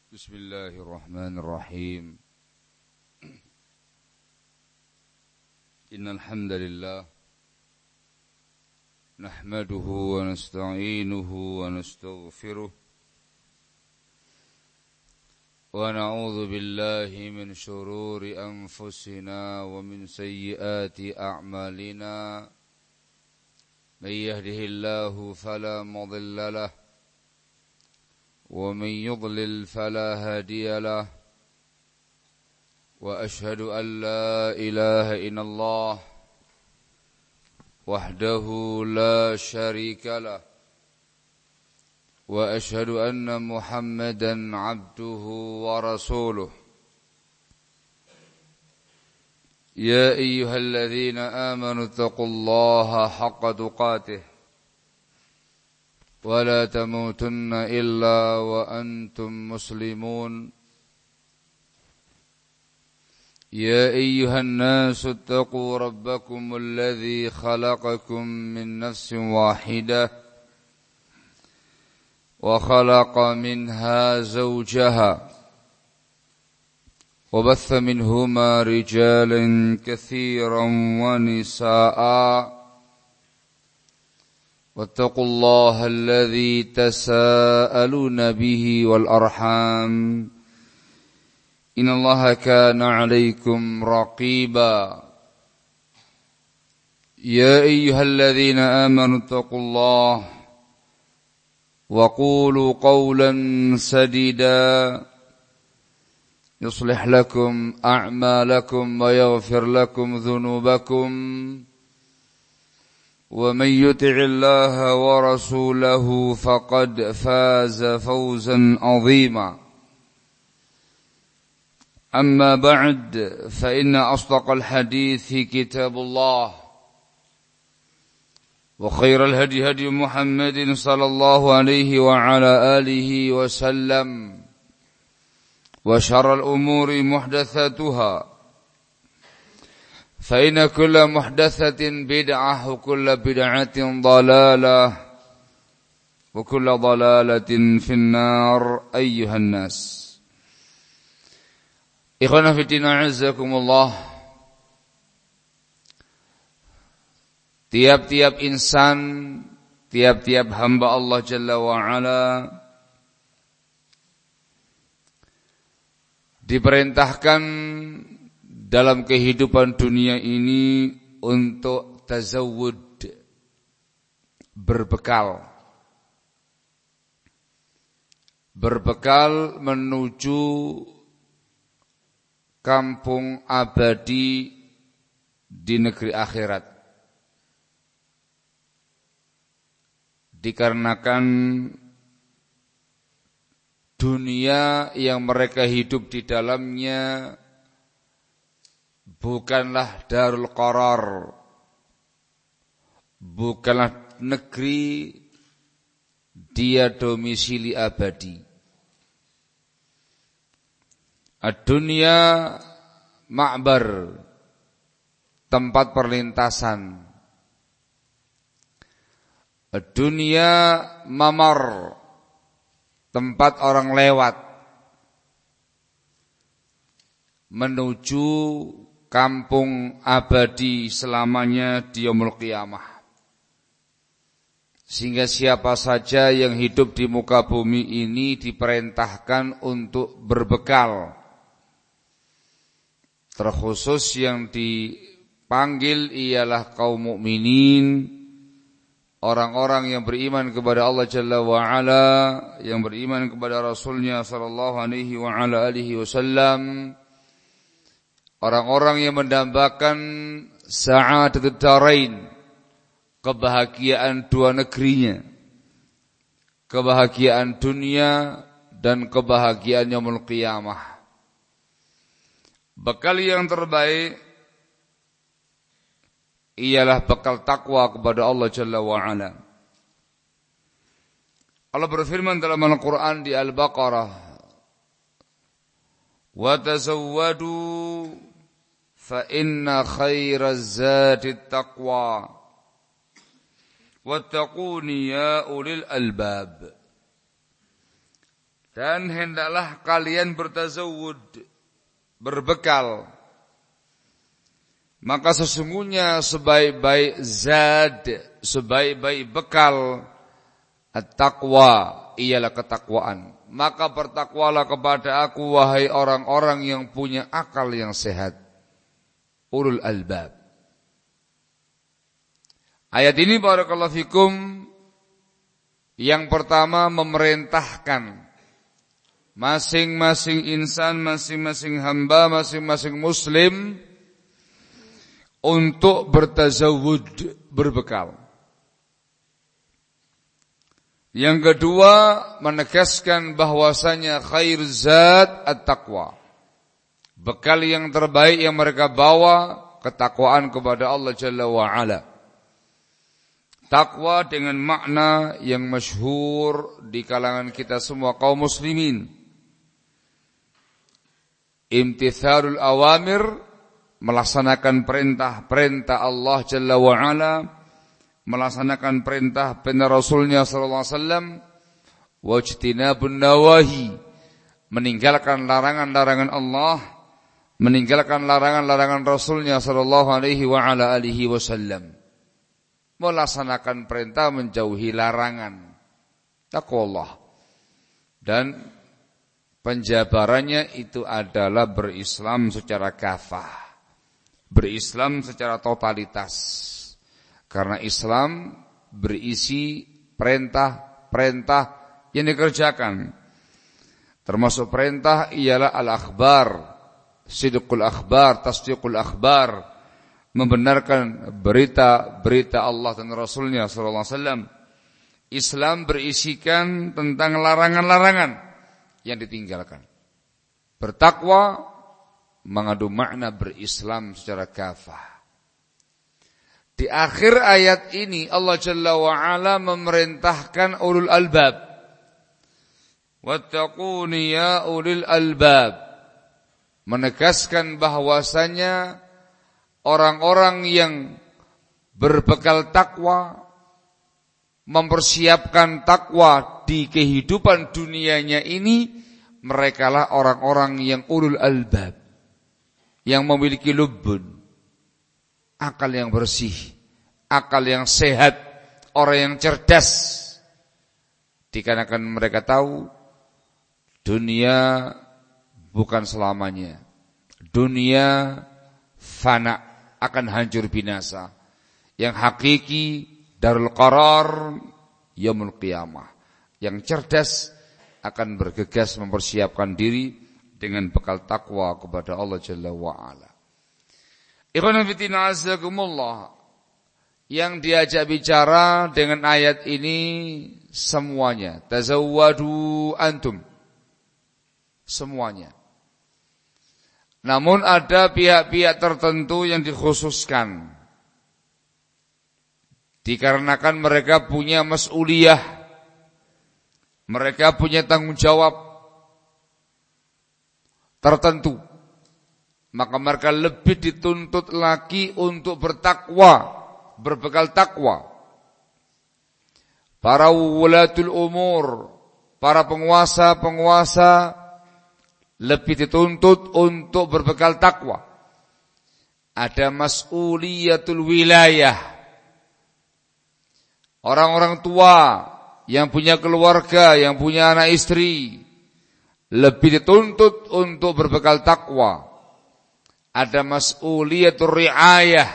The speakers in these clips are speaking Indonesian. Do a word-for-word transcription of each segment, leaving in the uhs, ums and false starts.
Bismillahirrahmanirrahim. Innal hamdalillah nahmaduhu wa nasta'inuhu wa nastaghfiruh wa na'udzu billahi min shururi anfusina wa min sayyiati a'malina. May yahdihillahu fala mudilla lahu ومن يضلل فلا هادي له وأشهد أن لا إله إلا الله وحده لا شريك له وأشهد أن محمدا عبده ورسوله يا أيها الذين آمنوا اتقوا الله حق تقاته ولا تموتن إلا وأنتم مسلمون يا أيها الناس اتقوا ربكم الذي خلقكم من نفس واحدة وخلق منها زوجها وبث منهما رجالا كثيرا ونساء واتقوا الله الذي تساءلون به والأرحام إن الله كان عليكم رقيبا يا أيها الذين آمنوا اتقوا الله وقولوا قولا سديدا يصلح لكم أعمالكم ويغفر لكم ذنوبكم ومن يطع الله ورسوله فقد فاز فوزا عظيما أما بعد فإن أصدق الحديث كتاب الله وخير الهدي هدي محمد صلى الله عليه وعلى آله وسلم وشر الأمور محدثاتها فإن كل محدثة بدعة وكل بدعة ضلالة وكل ضلالة في النار أيها الناس. إخوانا في الدين أعزكم الله. Tiap-tiap insan, tiap-tiap hamba Allah Jalla wa'ala diperintahkan dalam kehidupan dunia ini untuk tazawud, berbekal. Berbekal menuju kampung abadi di negeri akhirat. Dikarenakan dunia yang mereka hidup di dalamnya bukanlah darul qarar, bukanlah negeri dia domisili abadi. Ad-dunya ma'bar, tempat perlintasan. Ad-dunya mamar, tempat orang lewat menuju kampung abadi selamanya di yaumul qiyamah. Sehingga siapa saja yang hidup di muka bumi ini diperintahkan untuk berbekal. Terkhusus yang dipanggil ialah kaum mukminin, orang-orang yang beriman kepada Allah Jalla wa'ala, yang beriman kepada Rasulnya sallallahu alaihi wa ala alihi wasallam, orang-orang yang mendambakan sa'adatud darain, kebahagiaan dua negerinya, kebahagiaan dunia dan kebahagiaan yaumul qiyamah. Bekal yang terbaik ialah bekal takwa kepada Allah Jalla wa'ala. Allah berfirman dalam Al-Quran di Al-Baqarah, wa tazawwadu fa inna khairaz zati taqwa wattaquni ya ulil albab. Dan hendaklah kalian bertazawud, berbekal. Maka sesungguhnya sebaik-baik zad, sebaik-baik bekal at-taqwa ialah ketakwaan. Maka bertakwalah kepada aku wahai orang-orang yang punya akal yang sehat, ulul albab. Ayat ini barakallahu fikum yang pertama memerintahkan masing-masing insan, masing-masing hamba, masing-masing muslim untuk bertazawud, berbekal. Yang kedua, menegaskan bahwasanya khair zat at-taqwa. Bekal yang terbaik yang mereka bawa, ketakwaan kepada Allah Jalla wa'ala. Takwa dengan makna yang masyhur di kalangan kita semua kaum muslimin. Imtithalul awamir, melaksanakan perintah-perintah Allah Jalla wa'ala, melaksanakan perintah-perintah Rasulnya sallallahu alaihi wasallam, wajtinabun nawahi, meninggalkan larangan-larangan Allah, meninggalkan larangan-larangan Rasulnya sallallahu alaihi wa ala alihi wasallam. Melaksanakan perintah, menjauhi larangan. Taqwa Allah. Dan penjabarannya itu adalah berislam secara kafah. Berislam secara totalitas. Karena Islam berisi perintah-perintah yang dikerjakan. Termasuk perintah ialah al-akhbar, sidqul akhbar, tasdiqul akhbar, membenarkan berita-berita Allah dan Rasulnya sallallahu alaihi wasallam. Islam berisikan tentang larangan-larangan yang ditinggalkan. Bertakwa mengandung makna berislam secara kafah. Di akhir ayat ini Allah Jalla wa'ala memerintahkan ulul albab. Wattaquni ya ulil albab. Menegaskan bahwasanya orang-orang yang berbekal takwa, mempersiapkan takwa di kehidupan dunianya ini, merekalah orang-orang yang ulul albab, yang memiliki lubbun, akal yang bersih, akal yang sehat, orang yang cerdas. Dikarenakan mereka tahu dunia bukan selamanya. Dunia fana, akan hancur binasa. Yang hakiki darul qarar yaumul qiyamah. Yang cerdas akan bergegas mempersiapkan diri dengan bekal takwa kepada Allah Jalla wa'ala. Ikhwan fillah azakumullah, yang diajak bicara dengan ayat ini semuanya. Tazawwadu antum. Semuanya. Namun ada pihak-pihak tertentu yang dikhususkan. Dikarenakan mereka punya mas'uliyah. Mereka punya tanggung jawab tertentu. Maka mereka lebih dituntut lagi untuk bertakwa, berbekal takwa. Para wulatul umur, para penguasa-penguasa lebih dituntut untuk berbekal takwa. Ada mas'uliyatul wilayah. Orang-orang tua yang punya keluarga, yang punya anak istri, lebih dituntut untuk berbekal takwa. Ada mas'uliyatul riayah.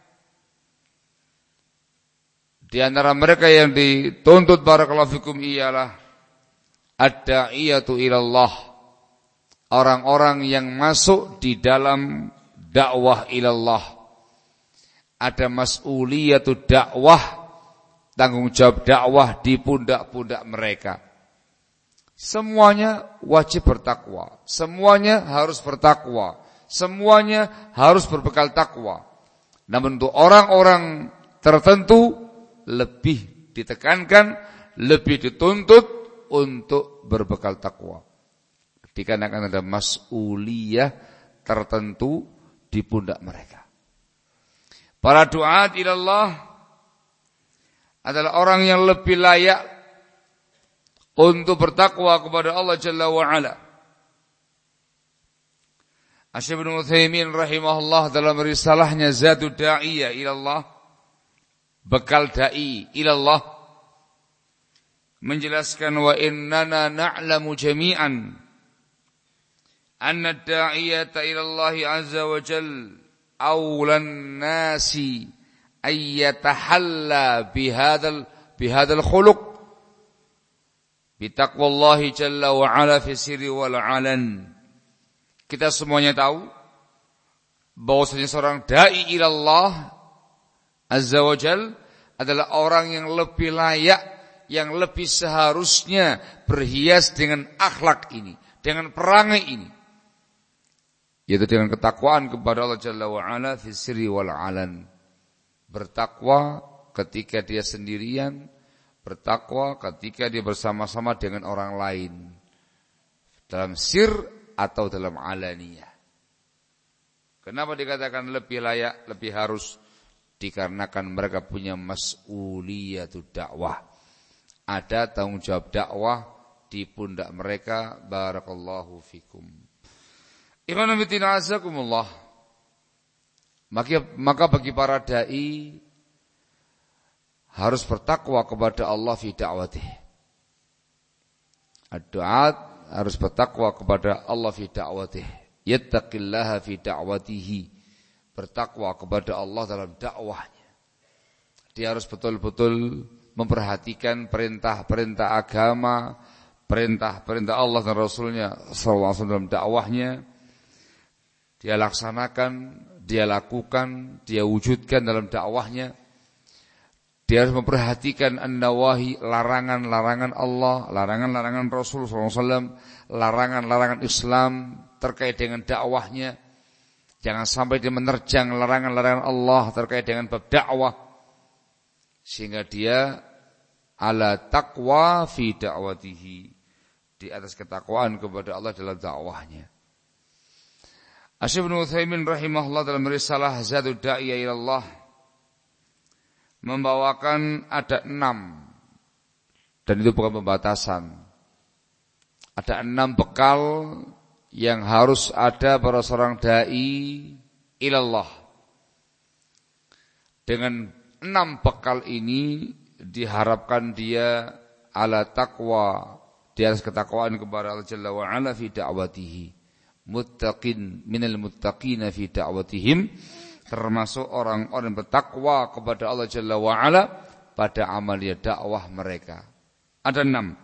Di antara mereka yang dituntut barakallahu fikum ialah ad-da'iyatu ilallah, orang-orang yang masuk di dalam dakwah ilallah. Ada mas'uliyatul dakwah, tanggung jawab dakwah di pundak-pundak mereka. Semuanya wajib bertakwa, semuanya harus bertakwa, semuanya harus berbekal takwa. Namun untuk orang-orang tertentu lebih ditekankan, lebih dituntut untuk berbekal takwa. Dikarenakan ada mas'uliyah tertentu di pundak mereka. Para duat ilallah adalah orang yang lebih layak untuk bertakwa kepada Allah Jalla wa Ala. Asy-Syaikh Ibnu Utsaimin rahimahullah dalam risalahnya Zadud Da'iyah ila Allah, bekal dai ila Allah, menjelaskan wa innana na'lamu jami'an anna ad-da'iyata ila Allah azza wa jalla awlan nasi ay yatahalla bihadzal bihadzal khuluq bi taqwallahi jalla wa ala fi sirri wal 'alan. Kita semuanya tahu bahwasanya seorang dai ila Allah azza wa jalla adalah orang yang lebih layak, yang lebih seharusnya berhias dengan akhlak ini, dengan perangai ini, yaitu dengan ketakwaan kepada Allah Jalla wa Ala fi sirri wal 'alan. Bertakwa ketika dia sendirian, bertakwa ketika dia bersama-sama dengan orang lain, dalam sir atau dalam alaniyah. Kenapa dikatakan lebih layak, lebih harus? Dikarenakan mereka punya mas'uliyatud dakwah. Ada tanggung jawab dakwah di pundak mereka. Barakallahu fikum. Ikhwan fillah azakumullah. Maka, maka bagi para dai harus bertakwa kepada Allah fi da'watih. Ad-du'at harus bertakwa kepada Allah fi da'watih. Yattaqillaha fi da'watihi. Bertakwa kepada Allah dalam dakwahnya. Dia harus betul-betul memperhatikan perintah-perintah agama, perintah-perintah Allah dan Rasulnya sallallahu alaihi wasallam dalam dakwahnya. Dia laksanakan, dia lakukan, dia wujudkan dalam dakwahnya. Dia harus memperhatikan an-nawahi, larangan-larangan Allah, larangan-larangan Rasul sallallahu alaihi wasallam, larangan-larangan Islam terkait dengan dakwahnya. Jangan sampai dia menerjang larangan-larangan Allah terkait dengan bab dakwah, sehingga dia ala taqwa fi da'watihi, di atas ketakwaan kepada Allah dalam dakwahnya. Asy-Syaikh Ibnu Utsaimin rahimahullah dalam risalah Zadud Da'iyah ila Allah membawakan ada enam, dan itu bukan pembatasan. Ada enam bekal yang harus ada pada seorang dai ilallah. Dengan enam bekal ini diharapkan dia ala taqwa, di atas ketakwaan kepada Allah Jalla wa Ala fi da'watihi, muttaqin minal muttaqina fi da'watihim, termasuk orang-orang bertakwa kepada Allah Jalla wa Ala pada amalia dakwah mereka. Ada enam.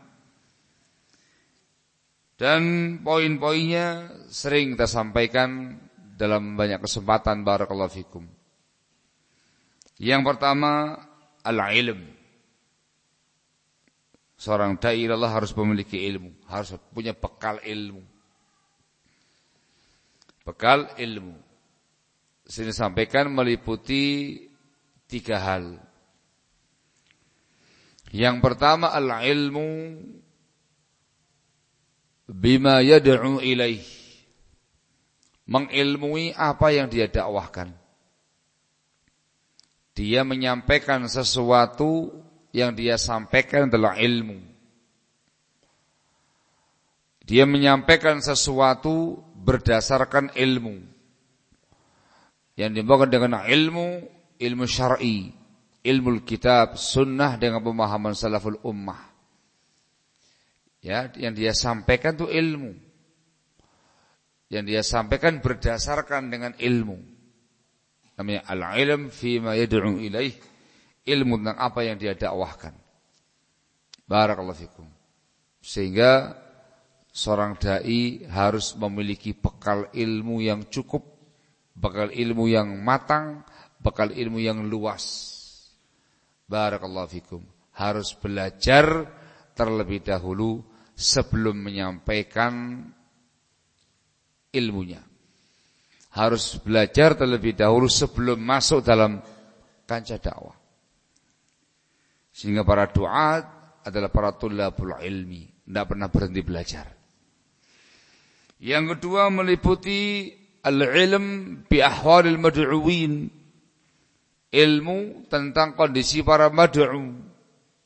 Dan poin-poinnya sering kita sampaikan dalam banyak kesempatan. Barakallahu fikum. Yang pertama, al-ilm. Seorang dai Allah harus memiliki ilmu, harus punya bekal ilmu. Bekal ilmu. Sini sampaikan meliputi tiga hal. Yang pertama, al-ilmu bima yad'u ilaih, mengilmui apa yang dia dakwahkan. Dia menyampaikan sesuatu yang dia sampaikan adalah ilmu. Dia menyampaikan sesuatu berdasarkan ilmu. Yang dimaksud dengan ilmu, ilmu syar'i, ilmu kitab, sunnah dengan pemahaman salaful ummah. Ya, yang dia sampaikan itu ilmu. Yang dia sampaikan berdasarkan dengan ilmu. Namanya al-ilm fima yad'u ilaih, ilmu tentang apa yang dia dakwahkan. Barakallahu fikum. Sehingga seorang dai harus memiliki bekal ilmu yang cukup, bekal ilmu yang matang, bekal ilmu yang luas. Barakallahu fikum. Harus belajar terlebih dahulu sebelum menyampaikan ilmunya. Harus belajar terlebih dahulu sebelum masuk dalam kancah dakwah. Sehingga para duat adalah para tulabul ilmi, tidak pernah berhenti belajar. Yang kedua meliputi al-ilm bi ahwalil mad'uwin, ilmu tentang kondisi para mad'u,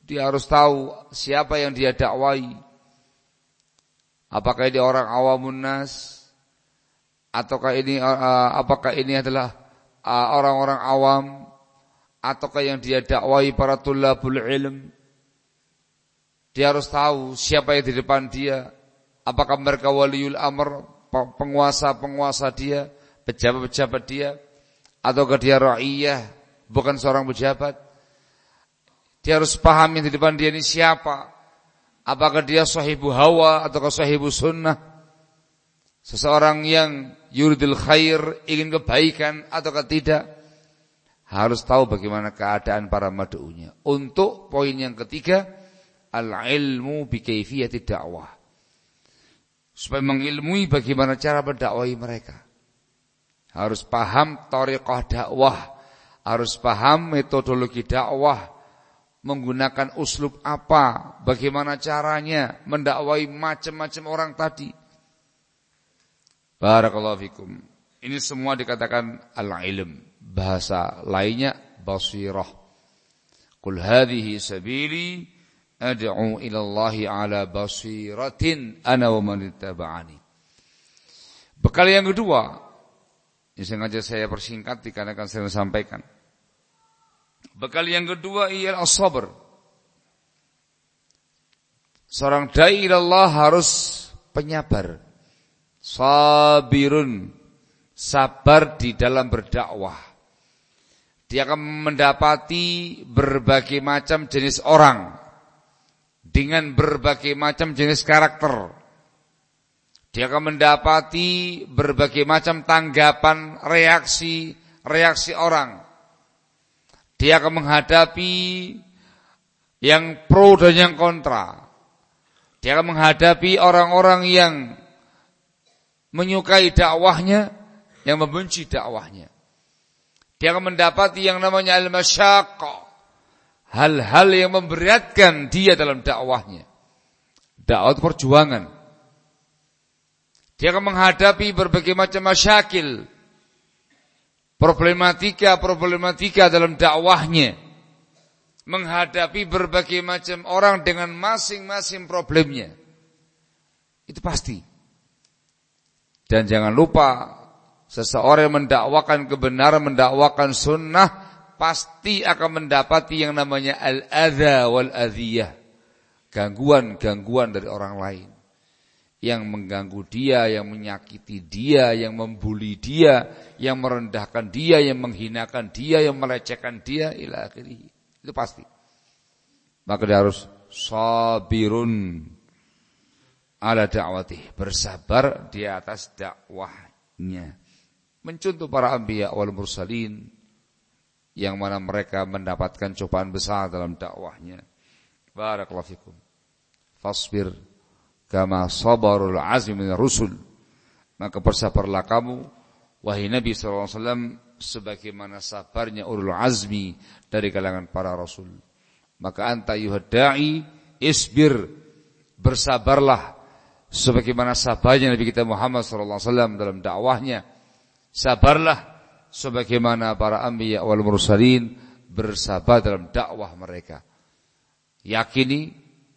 Dia harus tahu siapa yang dia dakwai. Apakah ini orang awamun nas, ataukah ini uh, apakah ini adalah uh, orang-orang awam, ataukah yang dia dakwai para tulabul ilm. Dia harus tahu siapa yang di depan dia. Apakah mereka waliul amr, penguasa-penguasa dia, pejabat-pejabat dia, ataukah dia ra'iyah, bukan seorang pejabat. Dia harus paham yang di depan dia ini siapa. Apakah dia sahibu hawa ataukah sahibu sunnah. Seseorang yang yuridul khair, ingin kebaikan ataukah tidak. Harus tahu bagaimana keadaan para mad'unya. Untuk poin yang ketiga, al-ilmu bi kaifiyati dakwah. Supaya mengilmui bagaimana cara mendakwai mereka. Harus paham thariqah dakwah. Harus paham metodologi dakwah. Menggunakan uslub apa, bagaimana caranya mendakwai macam-macam orang tadi. Barakallahu fikum. Ini semua dikatakan al-ilm. Bahasa lainnya basirah. Qul hadhihi sabili ad'u ila Allahi ala basiratin ana wa man ittaba'ani. Bekal yang kedua, ini sengaja saya persingkat dikarenakan saya sampaikan. Bekal yang kedua ialah as-sabr. Seorang dai ilallah harus penyabar. Sabirun, sabar di dalam berdakwah. Dia akan mendapati berbagai macam jenis orang dengan berbagai macam jenis karakter. Dia akan mendapati berbagai macam tanggapan, reaksi, reaksi orang. Dia akan menghadapi yang pro dan yang kontra. Dia akan menghadapi orang-orang yang menyukai dakwahnya, yang membenci dakwahnya. Dia akan mendapati yang namanya al-masyaqah, hal-hal yang memberatkan dia dalam dakwahnya. Dakwah itu perjuangan. Dia akan menghadapi berbagai macam masyakil, problematika-problematika dalam dakwahnya, menghadapi berbagai macam orang dengan masing-masing problemnya. Itu pasti. Dan jangan lupa, seseorang yang mendakwakan kebenaran, mendakwakan sunnah, pasti akan mendapati yang namanya al-adha wal-adhiyah, gangguan-gangguan dari orang lain. Yang mengganggu dia, yang menyakiti dia, yang membuli dia, yang merendahkan dia, yang menghinakan dia, yang melecehkan dia, ila akhirih. Itu pasti. Maka dia harus sabirun ala da'watih, bersabar di atas dakwahnya. Mencontoh para anbiya wal mursalin, yang mana mereka mendapatkan cobaan besar dalam dakwahnya. Barakallahu fikum. Fasbir kama sabarul azmi min rusul. Maka bersabarlah kamu, wahai Nabi sallallahu alaihi wasallam, sebagaimana sabarnya ulul azmi dari kalangan para rasul. Maka anta yuhadda'i isbir, bersabarlah sebagaimana sabarnya Nabi kita Muhammad sallallahu alaihi wasallam dalam dakwahnya. Sabarlah sebagaimana para anbiya wal mursalin bersabar dalam dakwah mereka. Yakini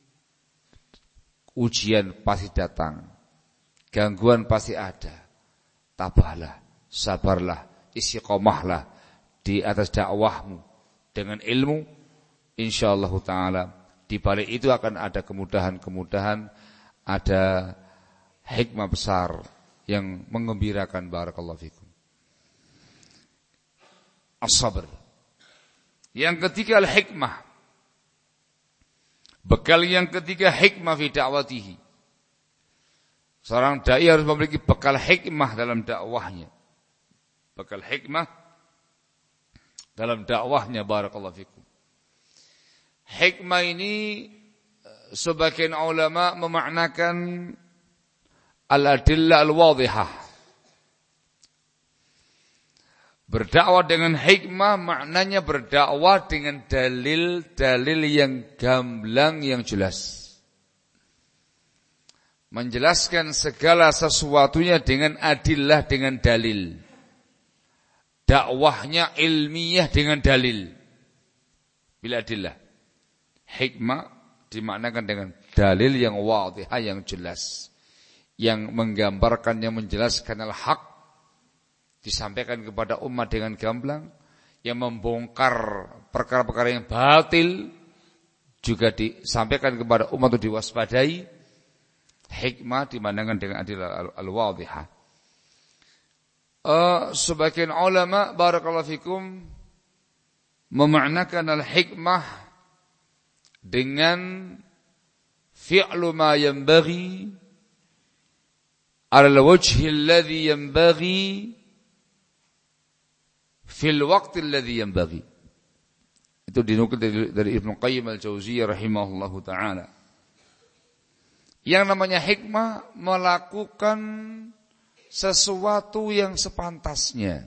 ujian pasti datang, gangguan pasti ada. Tabahlah, sabarlah, istiqomahlah di atas dakwahmu dengan ilmu. Insyaallah taala di balik itu akan ada kemudahan-kemudahan, ada hikmah besar yang menggembirakan. Barakallahu fikum. As-sabr. Yang ketiga al-hikmah. Bekal yang ketiga hikmah fi da'watihi. Seorang dai harus memiliki bekal hikmah dalam dakwahnya. Bekal hikmah dalam dakwahnya. Barakallahu fikum. Hikmah ini sebagian ulama memaknakan al-adillah al-wadhihah. Berdakwah dengan hikmah maknanya berdakwah dengan dalil-dalil yang gamblang, yang jelas. Menjelaskan segala sesuatunya dengan adillah, dengan dalil. Dakwahnya ilmiah dengan dalil. Bila adillah. Hikmah dimaknakan dengan dalil yang wadhih, yang jelas, yang menggambarkan, yang menjelaskan al-haq, disampaikan kepada umat dengan gamblang, yang membongkar perkara-perkara yang batil juga disampaikan kepada umat untuk diwaspadai. Hikmah dimaknakan dengan adil al-wadhihah. Uh, sebagian ulama barakallahu fikum memaknakan al-hikmah dengan fi'lu ma yanbaghi ala al-wajhi alladhi yanbaghi fil waqti alladhi yanbaghi. Itu dinukil dari, dari Ibnu Qayyim al-Jauziyah rahimahullahu taala. Yang namanya hikmah melakukan sesuatu yang sepantasnya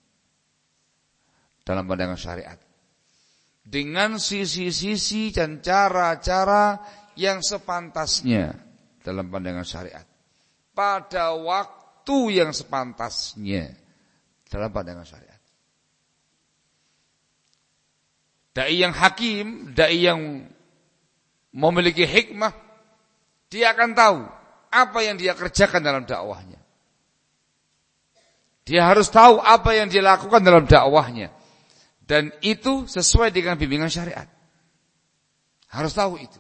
dalam pandangan syariat, dengan sisi-sisi dan cara-cara yang sepantasnya dalam pandangan syariat, pada waktu yang sepantasnya dalam pandangan syariat. Dai yang hakim, dai yang memiliki hikmah, dia akan tahu apa yang dia kerjakan dalam dakwahnya. Dia harus tahu apa yang dia lakukan dalam dakwahnya. Dan itu sesuai dengan bimbingan syariat. Harus tahu itu.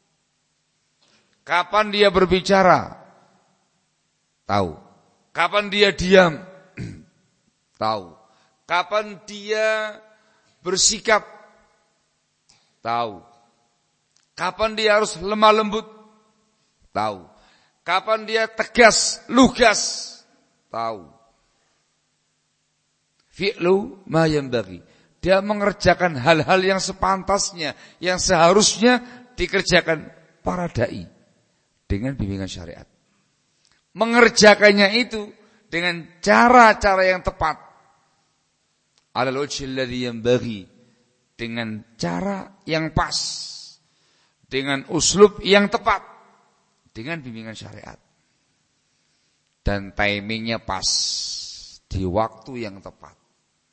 Kapan dia berbicara? Tahu. Kapan dia diam? Tahu. Kapan dia bersikap? Tahu. Kapan dia harus lemah lembut? Tahu. Kapan dia tegas, lugas? Tahu. Fi'lu ma yanbaghi. Dia mengerjakan hal-hal yang sepantasnya, yang seharusnya dikerjakan para dai dengan bimbingan syariat. Mengerjakannya itu dengan cara-cara yang tepat. Alal wajhi alladhi yanbaghi, dengan cara yang pas, dengan uslub yang tepat, dengan bimbingan syariat. Dan timingnya pas, di waktu yang tepat.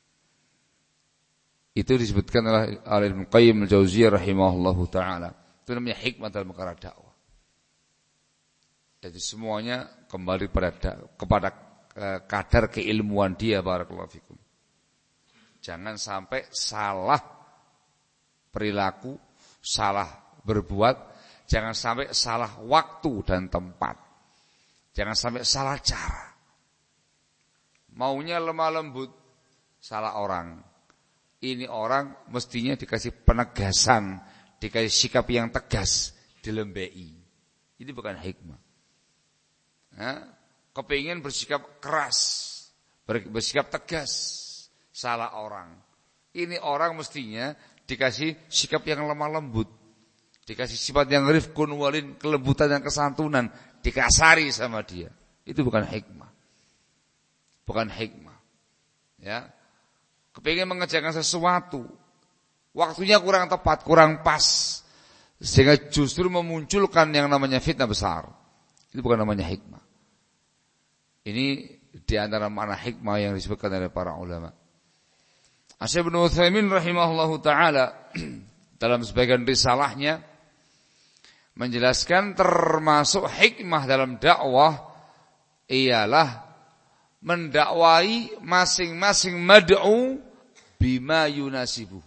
Itu disebutkan oleh Ibnu Qayyim al-Jauziyah rahimahullahu taala. Itu namanya hikmah dalam perkara dakwah. Jadi semuanya kembali pada kepada kadar keilmuan dia, barakallahu fikum. Jangan sampai salah perilaku, salah berbuat, jangan sampai salah waktu dan tempat. Jangan sampai salah cara. Maunya lemah lembut, salah orang. Ini orang mestinya dikasih penegasan, dikasih sikap yang tegas, dilembei. Ini bukan hikmah. Nah, kepingin bersikap keras, bersikap tegas, salah orang. Ini orang mestinya dikasih sikap yang lemah lembut, dikasih sifat yang rifqun walin, kelembutan dan kesantunan, dikasari sama dia. Itu bukan hikmah. Bukan hikmah. Ya. Kepingin mengerjakan sesuatu, waktunya kurang tepat, kurang pas, sehingga justru memunculkan yang namanya fitnah besar. Itu bukan namanya hikmah. Ini di antara makna hikmah yang disebutkan oleh para ulama. Syekh Ibnu Utsaimin rahimahullahu taala dalam sebagian risalahnya menjelaskan termasuk hikmah dalam dakwah ialah mendakwai masing-masing mad'u bima yunasibuhu.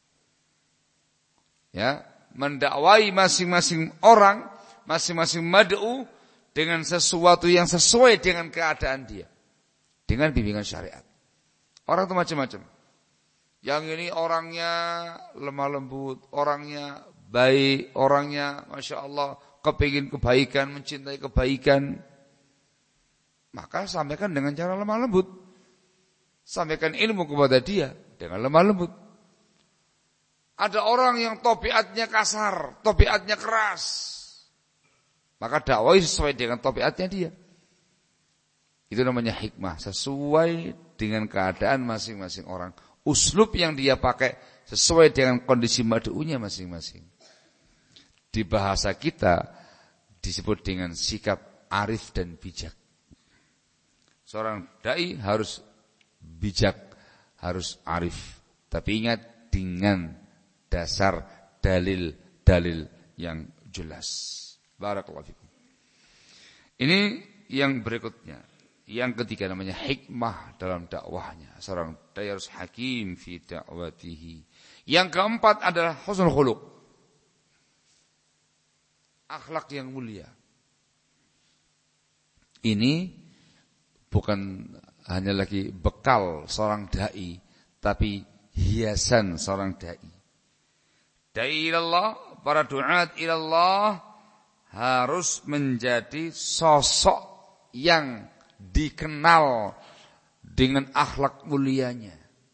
Ya, mendakwai masing-masing orang, masing-masing mad'u dengan sesuatu yang sesuai dengan keadaan dia, dengan bimbingan syariat. Orang itu macam-macam. Yang ini orangnya lemah lembut, orangnya baik, orangnya masya Allah kepingin kebaikan, mencintai kebaikan. Maka sampaikan dengan cara lemah lembut. Sampaikan ilmu kepada dia dengan lemah lembut. Ada orang yang tabiatnya kasar, tabiatnya keras. Maka dakwah sesuai dengan tabiatnya dia. Itu namanya hikmah, sesuai dengan keadaan masing-masing orang. Uslub yang dia pakai sesuai dengan kondisi mad'unya masing-masing. Di bahasa kita disebut dengan sikap arif dan bijak. Seorang dai harus bijak, harus arif. Tapi ingat dengan dasar dalil dalil yang jelas. Barakallahu fikum. Ini yang berikutnya. Yang ketiga namanya hikmah dalam dakwahnya. Seorang dai harus hakim fi da'watihi. Yang keempat adalah husnul khuluq. Akhlak yang mulia. Ini bukan hanya lagi bekal seorang dai, tapi hiasan seorang dai. Dai ilallah, para duat ilallah harus menjadi sosok yang dikenal dengan akhlak mulianya.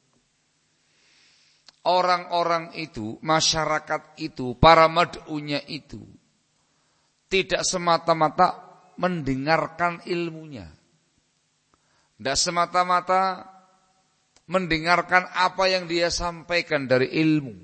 Orang-orang itu, masyarakat itu, para mad'unya itu tidak semata-mata mendengarkan ilmunya. Tidak semata-mata mendengarkan apa yang dia sampaikan dari ilmu.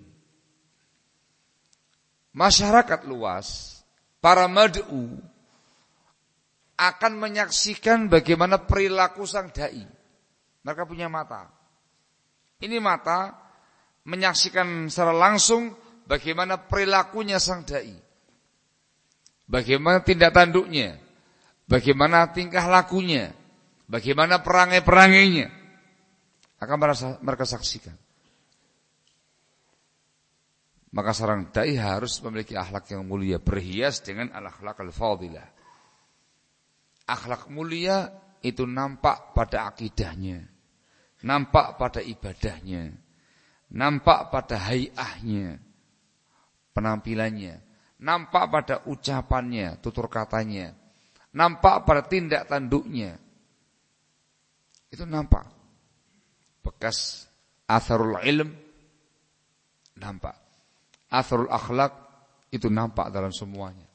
Masyarakat luas, para mad'u akan menyaksikan bagaimana perilaku sang dai. Mereka punya mata. Ini mata menyaksikan secara langsung bagaimana perilakunya sang dai. Bagaimana tindak tanduknya, bagaimana tingkah lakunya, bagaimana perangai-perangainya. Akan mereka saksikan. Maka seorang dai harus memiliki akhlak yang mulia, berhias dengan al-akhlaq al-fadilah. Akhlak mulia itu nampak pada akidahnya, nampak pada ibadahnya, nampak pada hayahnya, penampilannya, nampak pada ucapannya, tutur katanya, nampak pada tindak tanduknya. Itu nampak. Bekas atharul ilm nampak. Atharul akhlak itu nampak dalam semuanya.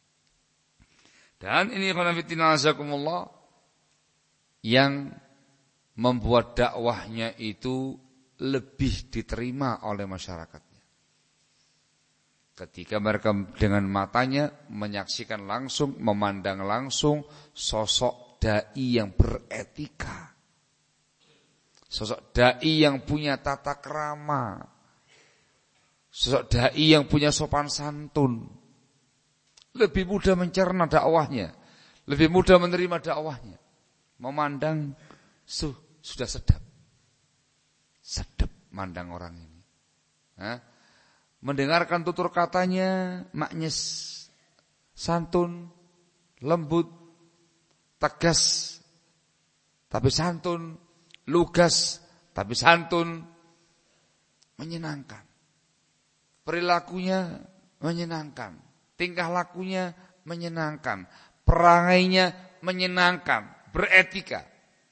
Dan ini khonafidina azakumullah yang membuat dakwahnya itu lebih diterima oleh masyarakatnya. Ketika mereka dengan matanya menyaksikan langsung, memandang langsung sosok dai yang beretika. Sosok dai yang punya tata krama. Sosok dai yang punya sopan santun. Lebih mudah mencerna dakwahnya, lebih mudah menerima dakwahnya. Memandang su, sudah sedap. Sedap mandang orang ini. Hah? Mendengarkan tutur katanya, maknyes, santun, lembut, tegas, tapi santun, lugas, tapi santun, menyenangkan. Perilakunya menyenangkan. Tingkah lakunya menyenangkan, perangainya menyenangkan, beretika.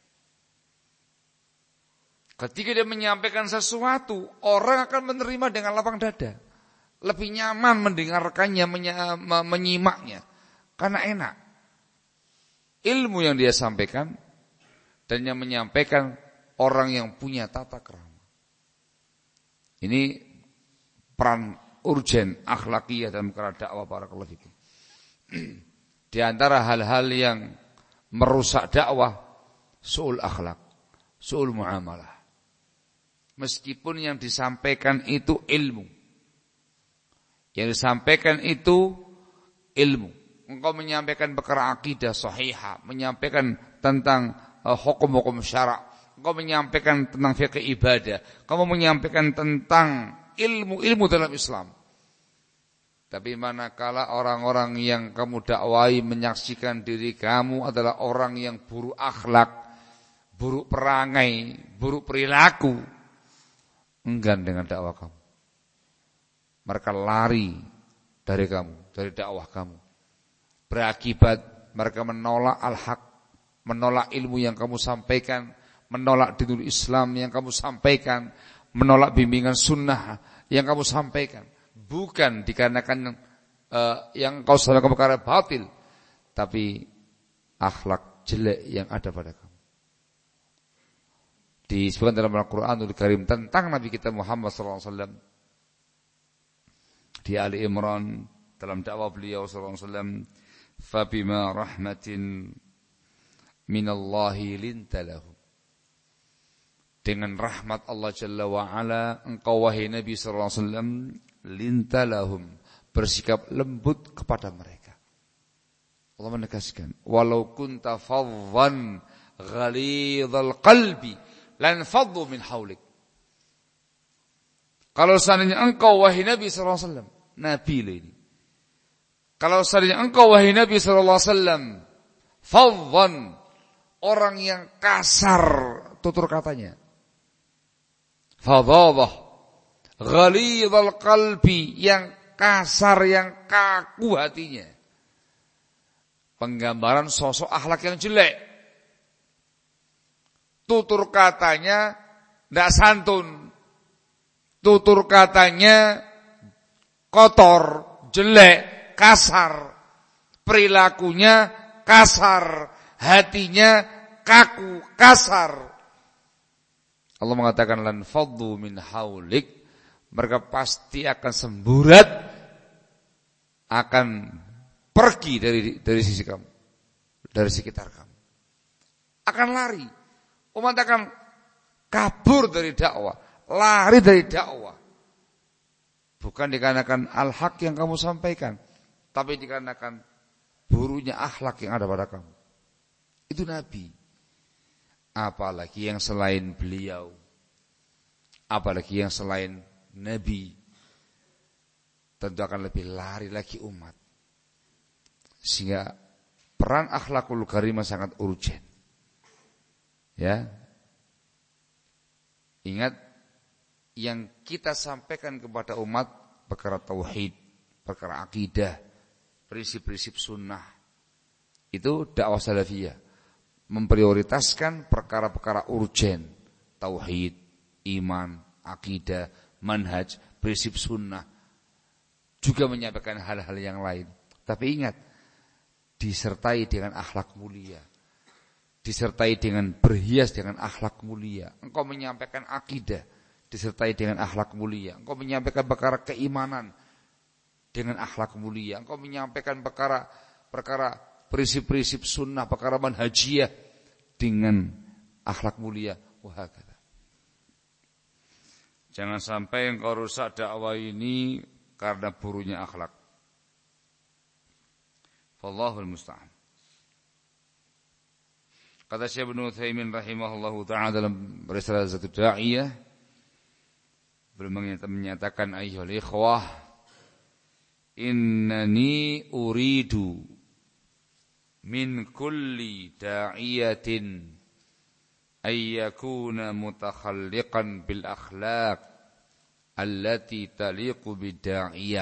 Ketika dia menyampaikan sesuatu, orang akan menerima dengan lapang dada. Lebih nyaman mendengarkannya, menyimaknya, karena enak. Ilmu yang dia sampaikan dan yang menyampaikan orang yang punya tata krama. Ini peran urgen akhlakiyah dalam kerana dakwah barakallahu fikum. Di antara hal-hal yang merusak dakwah su'ul akhlak, su'ul muamalah. Meskipun yang disampaikan itu ilmu. Yang disampaikan itu ilmu. Engkau menyampaikan perkara akidah sahihah, menyampaikan tentang uh, hukum-hukum syarak, engkau menyampaikan tentang fikih ibadah, kamu menyampaikan tentang ilmu-ilmu dalam Islam. Tapi manakala orang-orang yang kamu dakwai menyaksikan diri kamu adalah orang yang buruk akhlak, buruk perangai, buruk perilaku, enggan dengan dakwah kamu. Mereka lari dari kamu, dari dakwah kamu. Berakibat mereka menolak al-haq, menolak ilmu yang kamu sampaikan, menolak dinul Islam yang kamu sampaikan, menolak bimbingan sunnah yang kamu sampaikan. Bukan dikarenakan uh, yang kau sampaikan perkara batil, tapi akhlak jelek yang ada pada kamu. Disebutkan dalam Al-Quranul Karim tentang Nabi kita Muhammad sallallahu alaihi wasallam di Ali Imran dalam dakwah beliau sallallahu alaihi wasallam, "Fabima rahmatin minallahi lintalahu." Dengan rahmat Allah Jalla wa Ala, engkau wahai Nabi sallallahu alaihi wasallam lintalahum, bersikap lembut kepada mereka. Allah menegaskan, walau kunta fadhan ghalidhal qalbi lan faddu min haulik. Kalau seandainya engkau wahai Nabi sallallahu alaihi wasallam, Nabi ini. Kalau seandainya engkau wahai Nabi sallallahu alaihi wasallam fadhan, orang yang kasar tutur katanya. Fadhadah ghalidhal qalbi, yang kasar, yang kaku hatinya. Penggambaran sosok akhlak yang jelek. Tutur katanya tidak santun. Tutur katanya kotor, jelek, kasar. Perilakunya kasar, hatinya kaku, kasar. Allah mengatakan lan faddu min haulik, mereka pasti akan semburat, akan pergi dari dari sisi kamu, dari sekitar kamu. Akan lari. Umat akan kabur dari dakwah, lari dari dakwah. Bukan dikarenakan al-haq yang kamu sampaikan, tapi dikarenakan buruknya akhlak yang ada pada kamu. Itu Nabi. Apalagi yang selain beliau, apalagi yang selain Nabi, tentu akan lebih lari lagi umat. Sehingga peran akhlakul karimah sangat urgent. Ya, ingat, yang kita sampaikan kepada umat perkara tauhid, perkara akidah, prinsip-prinsip sunnah, itu dakwah salafiyah. Memprioritaskan perkara-perkara urgen, tauhid, iman, akidah, manhaj, prinsip sunnah. Juga menyampaikan hal-hal yang lain. Tapi ingat, disertai dengan akhlak mulia, disertai dengan berhias dengan akhlak mulia. Engkau menyampaikan akidah, disertai dengan akhlak mulia. Engkau menyampaikan perkara keimanan dengan akhlak mulia. Engkau menyampaikan perkara perkara prinsip-prinsip sunnah, perkara manhajiyah dengan akhlak mulia. Wahakala. Jangan sampai engkau rusak dakwah ini karena buruknya akhlak. Wallahul musta'an. Kata Syekh Ibnu Utsaimin rahimahullahu ta'ala dalam risalah Zatul Da'iyah, beliau menyatakan, ayyuhal ikhwah, innani uridu min kulli da'iyatin ay yakuna mutakhalliqan bil akhlaq allati taliqu bid da'iyah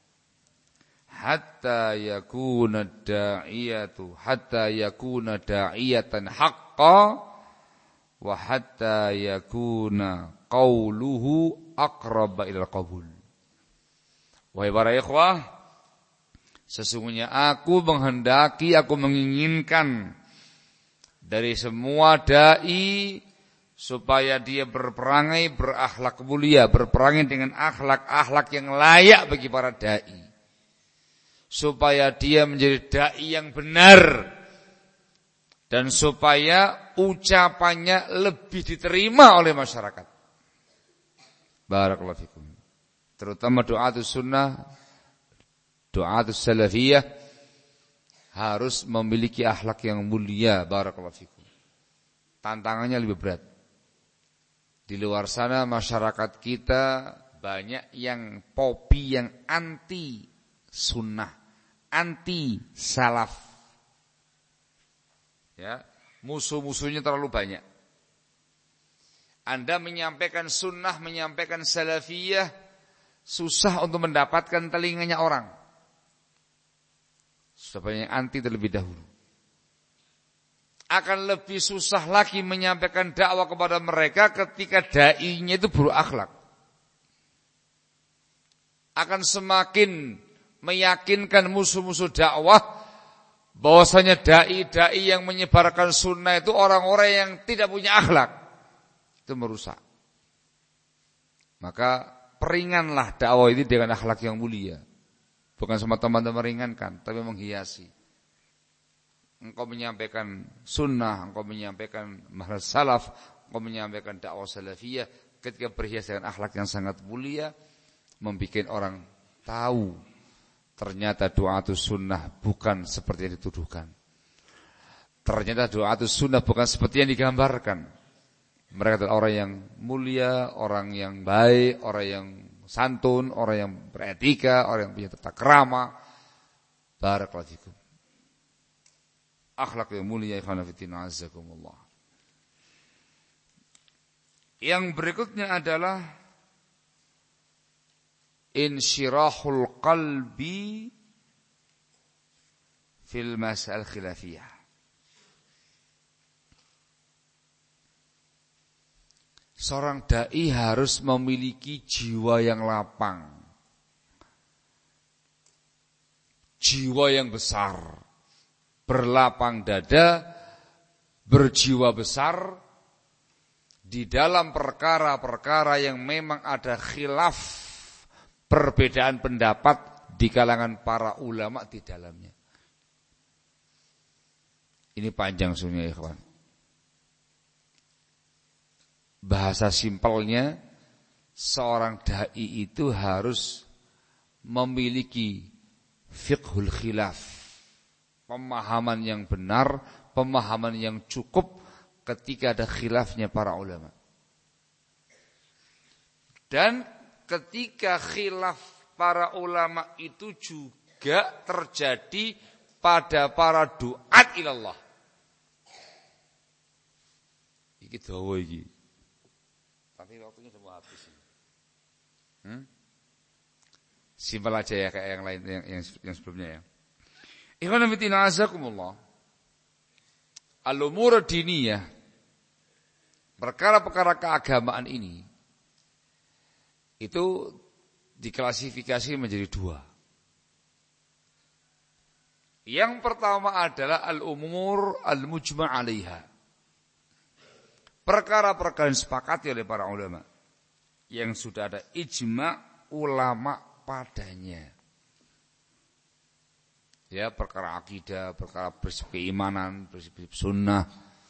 hatta yakuna da'iyatu hatta yakuna da'iyatan haqqan wa hatta yakuna qawluhu aqraba ila qabul. Wahai para ikhwah, sesungguhnya aku menghendaki, aku menginginkan dari semua dai supaya dia berperangai berakhlak mulia, berperangai dengan akhlak-akhlak yang layak bagi para dai. Supaya dia menjadi dai yang benar dan supaya ucapannya lebih diterima oleh masyarakat. Barakallahu fikum. Terutama du'atus sunnah, du'atus salafiyah harus memiliki akhlak yang mulia. Barakallahu fikum. Tantangannya lebih berat. Di luar sana masyarakat kita banyak yang popi, yang anti sunnah, anti salaf. Ya, musuh-musuhnya terlalu banyak. Anda menyampaikan sunnah, menyampaikan salafiyah, susah untuk mendapatkan telinganya orang. Sudah banyak anti terlebih dahulu. Akan lebih susah lagi menyampaikan dakwah kepada mereka ketika dai-nya itu buruk akhlak. Akan semakin meyakinkan musuh-musuh dakwah bahwasanya dai-dai yang menyebarkan sunnah itu orang-orang yang tidak punya akhlak. Itu merusak. Maka peringanlah dakwah ini dengan akhlak yang mulia. Bukan semata-mata meringankan, tapi menghiasi. Engkau menyampaikan sunnah, engkau menyampaikan manhaj salaf, engkau menyampaikan dakwah salafiyah ketika berhias dengan akhlak yang sangat mulia, membuat orang tahu Ternyata du'atus sunnah bukan seperti yang dituduhkan. Ternyata du'atus sunnah bukan seperti yang digambarkan. Mereka adalah orang yang mulia, orang yang baik, orang yang santun, orang yang beretika, orang yang punya tata krama. Barakallahu fikum. Akhlak yang mulia, ikhwan fillah, azakumullah. Yang berikutnya adalah insyirahul qalbi fil masail khilafiyah. Seorang dai harus memiliki jiwa yang lapang, jiwa yang besar, berlapang dada, berjiwa besar di dalam perkara-perkara yang memang ada khilaf, perbedaan pendapat di kalangan para ulama di dalamnya. Ini panjang sunnah ikhwan. Bahasa simpelnya, seorang dai itu harus memiliki fiqhul khilaf, pemahaman yang benar, pemahaman yang cukup ketika ada khilafnya para ulama. Dan ketika khilaf para ulama itu juga terjadi pada para duat ilallah. Iki dawa iki. Tapi waktunya sudah mau habis. Hmm? Simpel aja ya kayak yang lain yang, yang, yang sebelumnya ya. Ikhwan fillah azakumullah. Al-umur diniyah, perkara-perkara keagamaan ini itu diklasifikasi menjadi dua. Yang pertama adalah al-umur al-mujma' 'alaiha. Perkara-perkara yang disepakati oleh para ulama, yang sudah ada ijma' ulama padanya. Ya, perkara akidah, perkara prinsip keimanan, prinsip sunnah,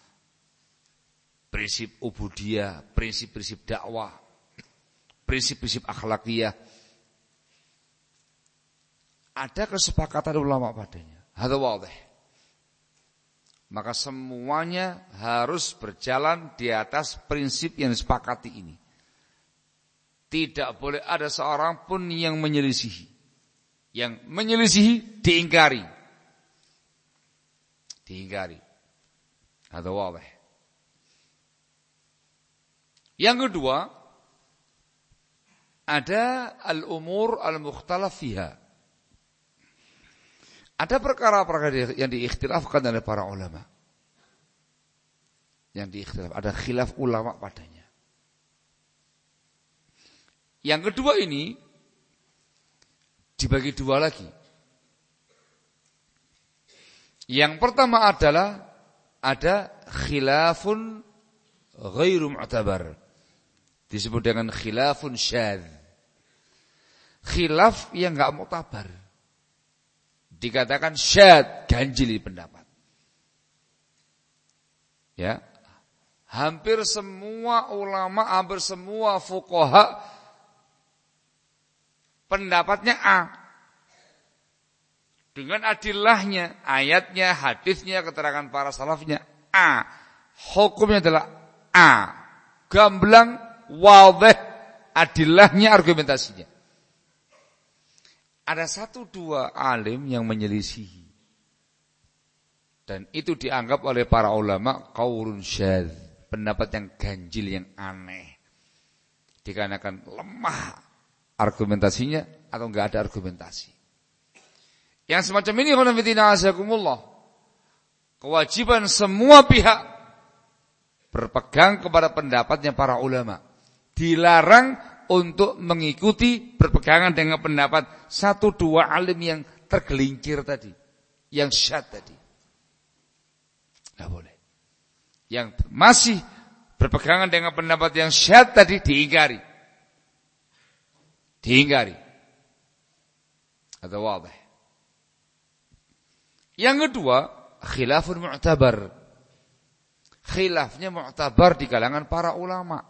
prinsip ubudiyah, prinsip-prinsip dakwah, prinsip-prinsip akhlakiyah. Ada kesepakatan ulama padanya. Hadza wadih. Maka semuanya harus berjalan di atas prinsip yang disepakati ini. Tidak boleh ada seorang pun yang menyelisihi. Yang menyelisihi diingkari. Diingkari. Hadza wadih. Yang kedua, ada al-umur al-mukhtalaf fiha. Ada perkara-perkara yang diikhtilafkan oleh para ulama. Yang diikhtilaf, ada khilaf ulama padanya. Yang kedua ini dibagi dua lagi. Yang pertama adalah ada khilafun ghairu mu'tabar. Disebut dengan khilafun syadz. Khilaf yang enggak mu'tabar. Dikatakan syadz, ganjil pendapat. Ya. Hampir semua ulama, hampir semua fuqaha pendapatnya A. Dengan adillahnya, ayatnya, hadisnya, keterangan para salafnya A. Hukumnya adalah A. Gamblang, wadih, adillahnya, argumentasinya. Ada satu dua alim yang menyelisihi. Dan itu dianggap oleh para ulama qaulun syadz, pendapat yang ganjil, yang aneh. Dikarenakan lemah argumentasinya atau enggak ada argumentasi. Yang semacam ini khana fitina azakumullah. Kewajiban semua pihak berpegang kepada pendapatnya para ulama. Dilarang untuk mengikuti berpegangan dengan pendapat satu dua alim yang tergelincir tadi, yang syadz tadi. Tidak boleh. Yang masih berpegangan dengan pendapat yang syadz tadi diingkari. Diingkari. Hadza wadih. Yang kedua, khilafun mu'tabar. Khilafnya mu'tabar di kalangan para ulama.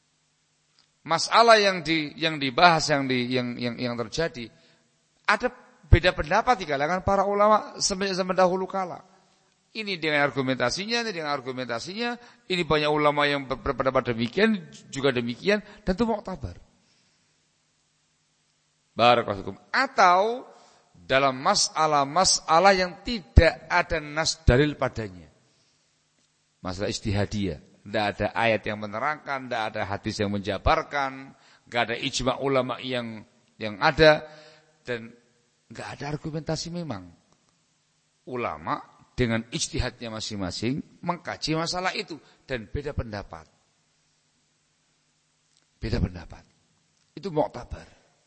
Masalah yang di yang dibahas yang di yang yang yang terjadi ada beda pendapat di kalangan para ulama semenjak zaman dahulu kala. Ini dengan argumentasinya, ini dengan argumentasinya, ini banyak ulama yang berpendapat demikian, juga demikian, dan itu mu'tabar. Barakallahu fikum. Atau dalam masalah-masalah yang tidak ada nas dalil padanya. Masalah ijtihadiyah. Tidak ada ayat yang menerangkan, tidak ada hadis yang menjabarkan, tidak ada ijma' ulama yang yang ada, dan tidak ada argumentasi memang. Ulama dengan ijtihadnya masing-masing mengkaji masalah itu dan beda pendapat. Beda pendapat. Itu mu'tabar.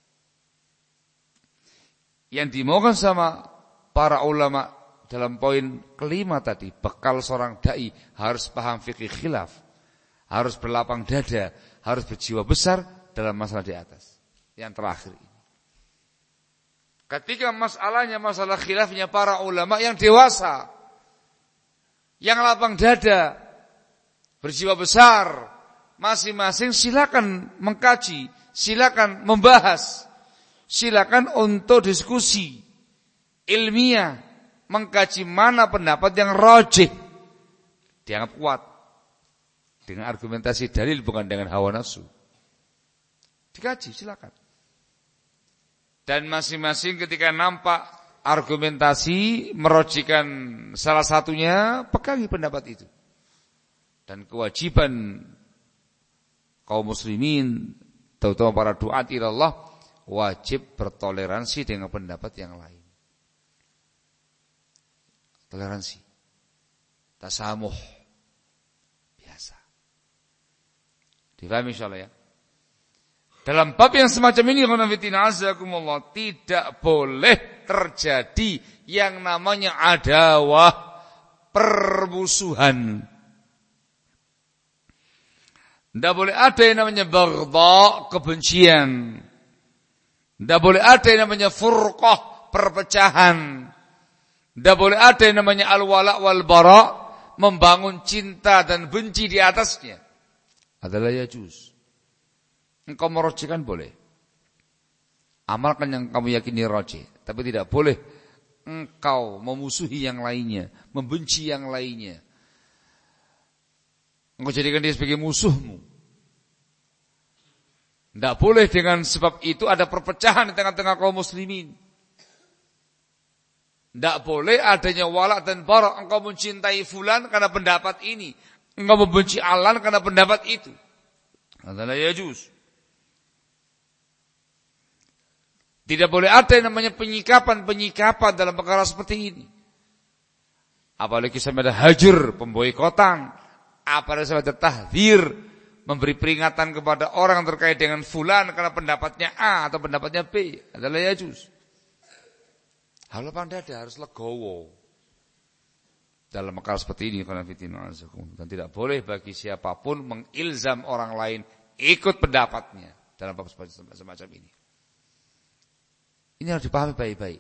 Yang dimaukan sama para ulama dalam poin kelima tadi, bekal seorang dai harus paham fikih khilaf, harus berlapang dada, harus berjiwa besar dalam masalah di atas. Yang terakhir ini. Ketika masalahnya masalah khilafnya para ulama yang dewasa, yang lapang dada, berjiwa besar, masing-masing silakan mengkaji, silakan membahas, silakan untuk diskusi ilmiah, mengkaji mana pendapat yang rajih, dianggap kuat dengan argumentasi dalil bukan dengan hawa nafsu. Dikaji silakan. Dan masing-masing ketika nampak argumentasi merojikan salah satunya, pegangi pendapat itu. Dan kewajiban kaum muslimin, terutama para duat ilallah, wajib bertoleransi dengan pendapat yang lain. Toleransi, tasamuh, biasa. Difahami insyaallah ya. Dalam bab yang semacam ini, azakumullah, tidak boleh terjadi yang namanya adawah, permusuhan. Tidak boleh ada yang namanya baghdha, kebencian. Tidak boleh ada yang namanya furqah, perpecahan. Tidak boleh ada yang namanya al-wala' wal-bara', membangun cinta dan benci di atasnya. Adalah yajuz. Engkau merojikan boleh. Amalkan yang kamu yakini rojih. Tapi tidak boleh engkau memusuhi yang lainnya, membenci yang lainnya. Engkau jadikan dia sebagai musuhmu. Tidak boleh dengan sebab itu ada perpecahan di tengah-tengah kaum muslimin. Tidak boleh adanya wala' dan bara'. Engkau mencintai fulan karena pendapat ini. Engkau membenci alan karena pendapat itu. Adalah yajuz. Tidak boleh ada yang namanya penyikapan-penyikapan dalam perkara seperti ini. Apalagi sampai ada hajur, pemboikotan. Apalagi sampai ada tahdzir, memberi peringatan kepada orang terkait dengan fulan karena pendapatnya A atau pendapatnya B. Adalah yajuz. Hal lapang dada harus legowo dalam perkara seperti ini. Dan tidak boleh bagi siapapun mengilzam orang lain ikut pendapatnya dalam perkara semacam ini. Ini harus dipahami baik-baik.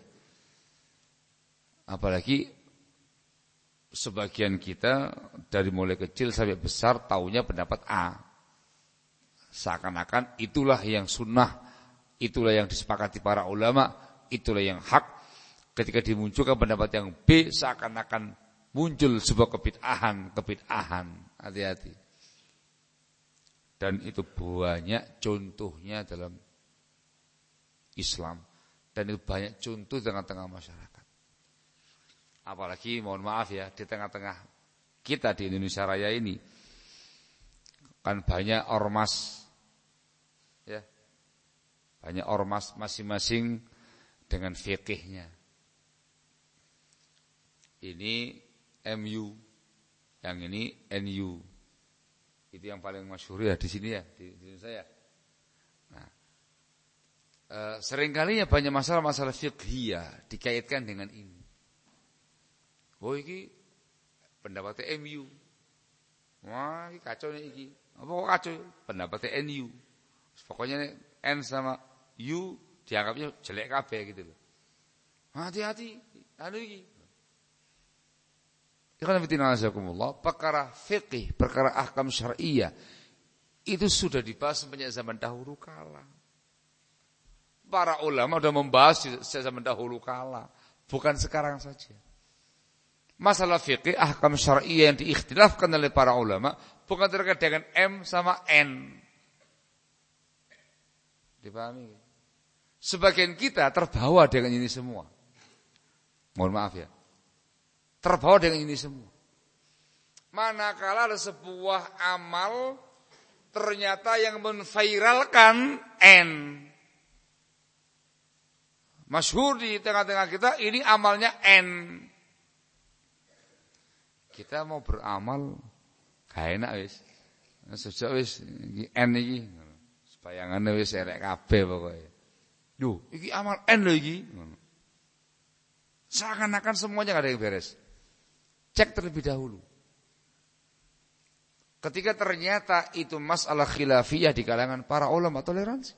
Apalagi sebagian kita dari mulai kecil sampai besar taunya pendapat A. Seakan-akan itulah yang sunnah, itulah yang disepakati para ulama, itulah yang hak. Ketika dimunculkan pendapat yang B, seakan-akan muncul sebuah kebid'ahan, kebid'ahan. Hati-hati. Dan itu banyak contohnya dalam Islam. Dan itu banyak contoh di tengah-tengah masyarakat. Apalagi mohon maaf ya, di tengah-tengah kita di Indonesia Raya ini kan banyak ormas, ya, banyak ormas masing-masing dengan fikihnya. Ini M U, yang ini N U. Itu yang paling masyhur ya di sini ya, di, di Indonesia ya. Nah, e, seringkalinya banyak masalah-masalah fiqhiyah dikaitkan dengan ini. Oh iki pendapatnya M U. Wah, iki kacau nih iki. Apa kok kacau? Pendapatnya N U. Pokoknya N sama U dianggapnya jelek kabeh gitu loh. Hati-hati, anu iki. Ikhwan fillah azakumullah, perkara fikih, perkara ahkam syar'iyyah itu sudah dibahas semenjak zaman dahulu kala. Para ulama sudah membahas sejak zaman dahulu kala, bukan sekarang saja. Masalah fikih, ahkam syar'iyyah yang diikhtilafkan oleh para ulama bukan terkait dengan M sama N. Dipahami? Sebagian kita terbawa dengan ini semua. Mohon maaf ya. Terbawa dengan ini semua. Manakala ada sebuah amal ternyata yang menviralkan N. Masyhur di tengah-tengah kita, ini amalnya N. Kita mau beramal gak enak wis. Sejak wis N iki. Bayangane wis erek kabeh pokoke. Yo, iki amal N lho iki. Seakan-akan semuanya gak ada yang beres. Cek terlebih dahulu. Ketika ternyata itu masalah khilafiyah di kalangan para ulama, toleransi.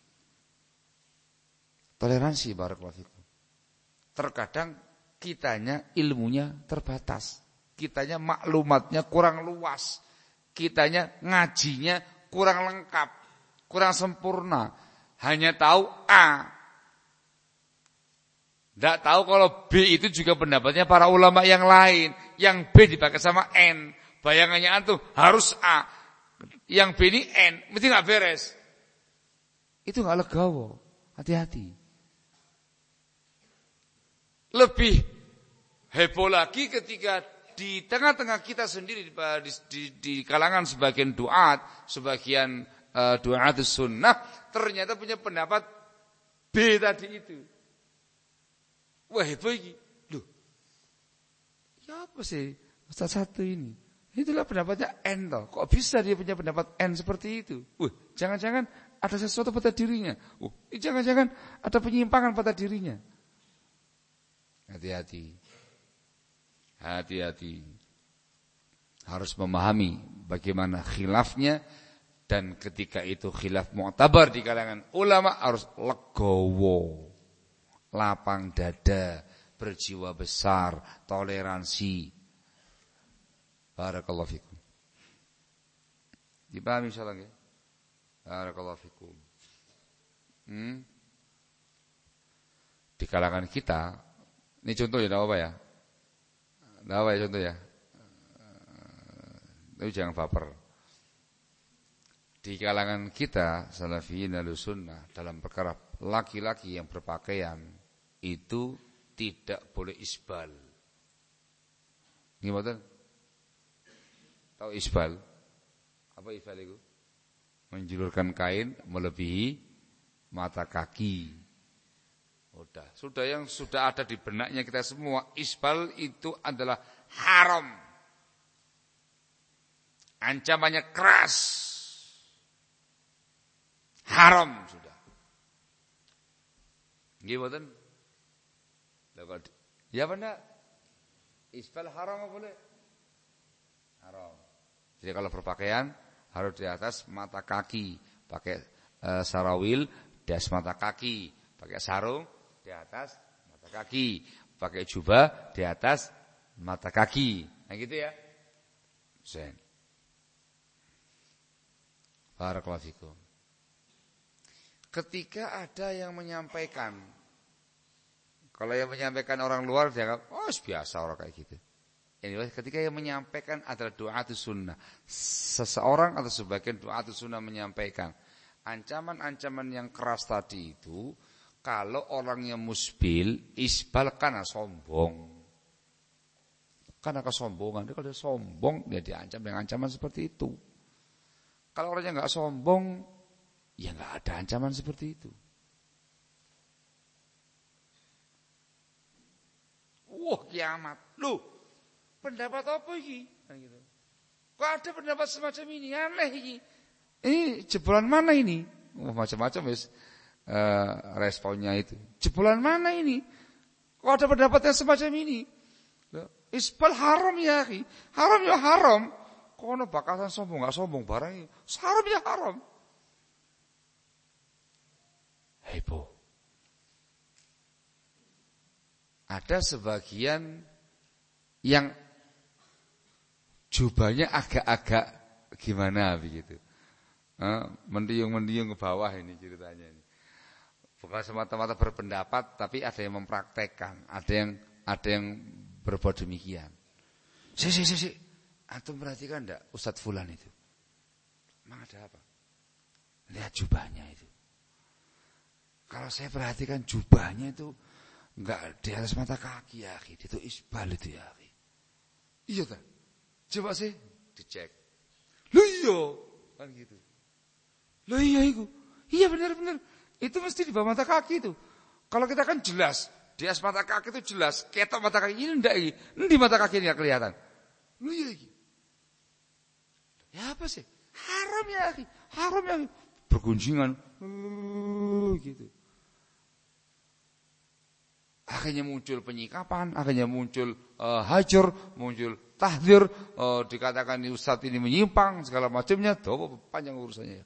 Toleransi barakallahu fikum. Terkadang kitanya ilmunya terbatas. Kitanya maklumatnya kurang luas. Kitanya ngajinya kurang lengkap, kurang sempurna. Hanya tahu A. Tidak tahu kalau B itu juga pendapatnya para ulama yang lain. Yang B dipakai sama N. Bayangannya antum harus A. Yang B ini N. Mesti gak beres. Itu gak legowo. Hati-hati. Lebih heboh lagi ketika di tengah-tengah kita sendiri di, di, di kalangan sebagian duat, sebagian uh, duat sunnah ternyata punya pendapat B tadi itu. Wah heboh ini. Loh. Ya apa sih Ustaz satu ini? Itulah pendapatnya N toh. Kok bisa dia punya pendapat N seperti itu? Wah, jangan-jangan ada sesuatu pada dirinya. Wah, jangan-jangan ada penyimpangan pada dirinya. Hati-hati. Hati-hati. Harus memahami bagaimana khilafnya, dan ketika itu khilaf mu'tabar di kalangan ulama harus legowo, lapang dada, berjiwa besar, toleransi. Barakallahu fikum. Dipahami insyaallah nggih? Barakallahu fikum. Hmm? Di kalangan kita, ini contoh ya, enggak apa ya? Enggak apa ya contoh ya? Tapi jangan baper. Di kalangan kita salafiyin ahlussunnah dalam perkara laki-laki yang berpakaian itu tidak boleh isbal. Gimana? Tahu isbal? Apa isbal itu? Menjulurkan kain melebihi mata kaki. Sudah, sudah yang sudah ada di benaknya kita semua, isbal itu adalah haram. Ancamannya keras. Haram sudah. Gimana? Ya benar. Isbal haram apa boleh? Haram. Jadi kalau berpakaian harus di atas mata kaki, pakai e, sarawil di atas mata kaki, pakai sarung di atas mata kaki, pakai jubah di atas mata kaki. Nah gitu ya. Sen. Barakallahu fikum. Ketika ada yang menyampaikan, kalau yang menyampaikan orang luar dianggap oh biasa orang kayak gitu. Anyway, ketika yang menyampaikan adalah du'atus sunnah, seseorang atau sebagian du'atus sunnah menyampaikan ancaman-ancaman yang keras tadi itu, kalau orangnya musbil, isbal karena sombong. Karena kesombongan, kalau dia sombong, dia diancam dengan ancaman seperti itu. Kalau orangnya enggak sombong, ya enggak ada ancaman seperti itu. Wah, kiamat. Loh, pendapat apa ini? Gitu. Kok ada pendapat semacam ini? Aneh ini. Ini jebolan mana ini? Oh, macam-macam wis uh, responnya itu. Jebolan mana ini? Kok ada pendapat yang semacam ini? Isbal haram ya, akhi. Haram ya haram. Kok ana bakasan sombong enggak sombong barang ini? Haram ya haram. Heboh. Ada sebagian yang jubahnya agak-agak gimana begitu, mendiung-mendiung ke bawah ini ceritanya ini. Bukan semata-mata berpendapat, tapi ada yang mempraktekkan, ada yang ada yang berbuat demikian. Si si si si, antum perhatikan enggak Ustadz Fulan itu? Emang ada apa? Lihat jubahnya itu. Kalau saya perhatikan jubahnya itu enggak di atas mata kaki ya, akhi. Itu isbal itu ya, akhi. Iya tak? Coba sih dicek. Loh iya, kan gitu. Loh iya itu. Iya benar-benar. Itu mesti di bawah mata kaki itu. Kalau kita kan jelas, di atas mata kaki itu jelas. Ketok mata kaki ini enggak ini. Ini di mata kaki ini enggak kelihatan. Loh iya itu. Ya apa sih? Haram ya, akhi. Haram ya. Bergunjingan. Uh, gitu. Akhirnya muncul penyikapan, akhirnya muncul uh, hajar, muncul tahdzir, uh, dikatakan ustaz ini menyimpang, segala macamnya, tuh panjang urusannya.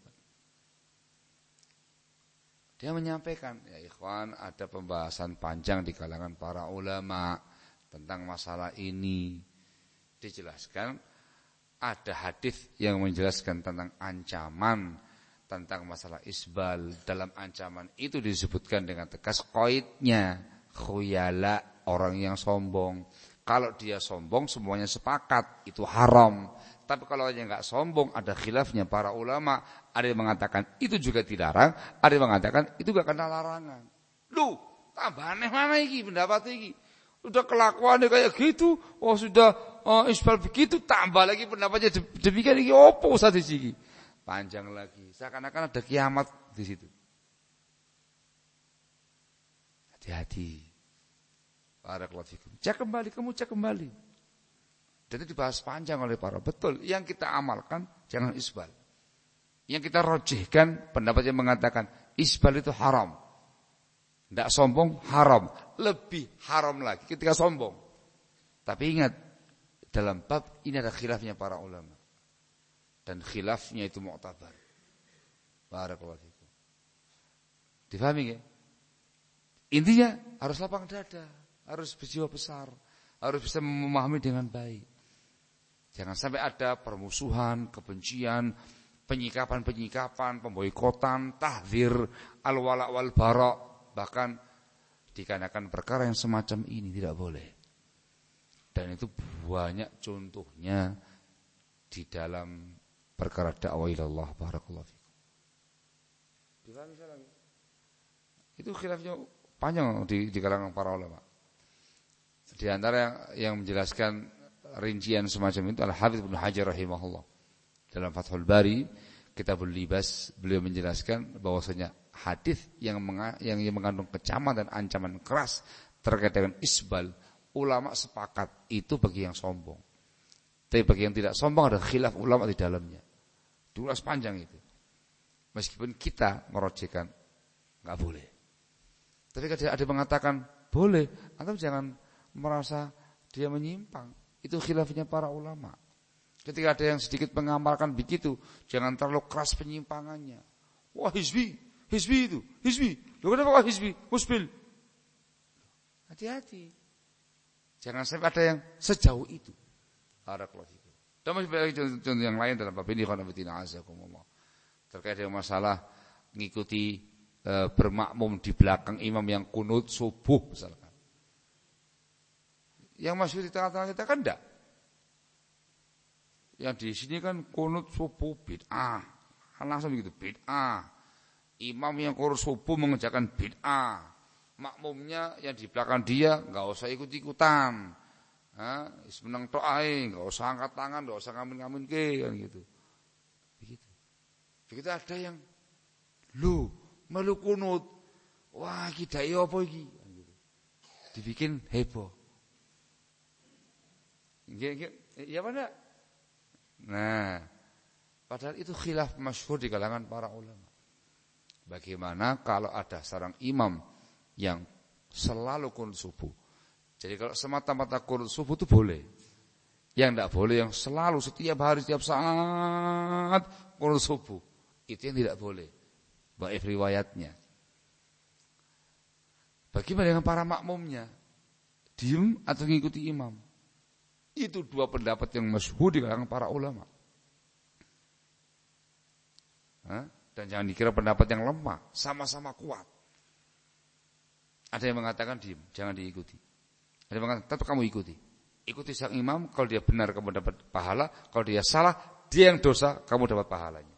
Dia menyampaikan, ya ikhwan, ada pembahasan panjang di kalangan para ulama tentang masalah ini. Dijelaskan, ada hadis yang menjelaskan tentang ancaman, tentang masalah isbal. Dalam ancaman itu disebutkan dengan tegas qaidnya. Khuyala, orang yang sombong. Kalau dia sombong semuanya sepakat itu haram. Tapi kalau dia enggak sombong, ada khilafnya para ulama. Ada yang mengatakan itu juga dilarang, ada yang mengatakan itu enggak kena larangan. Loh, tambah aneh mana iki pendapat iki? Udah kelakuannya kayak gitu, oh sudah oh, isbal begitu, tambah lagi pendapatnya demikian iki opo usah di sini. Panjang lagi, seakan-akan ada kiamat di situ. Hati-hati. Barakallahu fikum. Cek kembali, kamu cek kembali. Dan itu dibahas panjang oleh para. Betul, yang kita amalkan jangan isbal. Yang kita rojihkan pendapat yang mengatakan isbal itu haram. Tidak sombong haram. Lebih haram lagi ketika sombong. Tapi ingat, dalam bab ini ada khilafnya para ulama. Dan khilafnya itu mu'tabar. Barakallahu fikum. Difahami ya? Intinya harus lapang dada, harus berjiwa besar, harus bisa memahami dengan baik. Jangan sampai ada permusuhan, kebencian, penyikapan-penyikapan, pemboikotan, tahdzir, al-wala' wal bara', bahkan dikarenakan perkara yang semacam ini tidak boleh. Dan itu banyak contohnya di dalam perkara dakwah ilallah. Barakallahu fikum. Itu khilafnya panjang di, di kalangan para ulama. Di antara yang, yang menjelaskan rincian semacam itu Al-Hafidz Ibnu Hajar rahimahullah. Dalam Fathul Bari, Kitabul Libas, beliau menjelaskan bahwasanya hadis yang, menga, yang yang mengandung kecaman dan ancaman keras terkait dengan isbal, ulama sepakat itu bagi yang sombong. Tapi bagi yang tidak sombong ada khilaf ulama di dalamnya. Diulas panjang itu. Meskipun kita merojihkan enggak boleh. Tapi ada yang mengatakan boleh, atau jangan merasa dia menyimpang. Itu khilafnya para ulama. Ketika ada yang sedikit mengamalkan begitu, jangan terlalu keras penyimpangannya. Wah hizbi, hizbi itu, hizbi. Loh kenapa wah hizbi? Musbil. Hati-hati. Jangan sampai ada yang sejauh itu. Barakallahu fikum. Dan masih banyak contoh yang lain dalam bab ini khonafidina azakumullah. Terkait dengan masalah mengikuti E, bermakmum di belakang imam yang kunut subuh misalkan. Yang masyhur di tengah-tengah kita kan enggak. Yang di sini kan kunut subuh bid'ah. Kan langsung begitu bid'ah. Imam yang kunut subuh mengerjakan bid'ah. Makmumnya yang di belakang dia enggak usah ikut-ikutan. Ha, wis meneng tok ae, enggak usah angkat tangan, enggak usah ngamin-ngaminke kan gitu. Begitu. Begitu ada yang lu melu kunut. Wah, iki dai apa iki? Dibikin heboh. Nggih, ya mana? Nah, padahal itu khilaf masyhur di kalangan para ulama. Bagaimana kalau ada seorang imam yang selalu kunut subuh? Jadi kalau semata-mata kunut subuh itu boleh. Yang tidak boleh yang selalu setiap hari setiap saat kunut subuh. Itu yang tidak boleh. Baik riwayatnya. Bagaimana dengan para makmumnya? Diam atau mengikuti imam? Itu dua pendapat yang masyhur di kalangan para ulama. Hah? Dan jangan dikira pendapat yang lemah, sama-sama kuat. Ada yang mengatakan diam, jangan diikuti. Ada yang mengatakan tetap kamu ikuti. Ikuti sang imam, kalau dia benar kamu dapat pahala, kalau dia salah, dia yang dosa, kamu dapat pahalanya.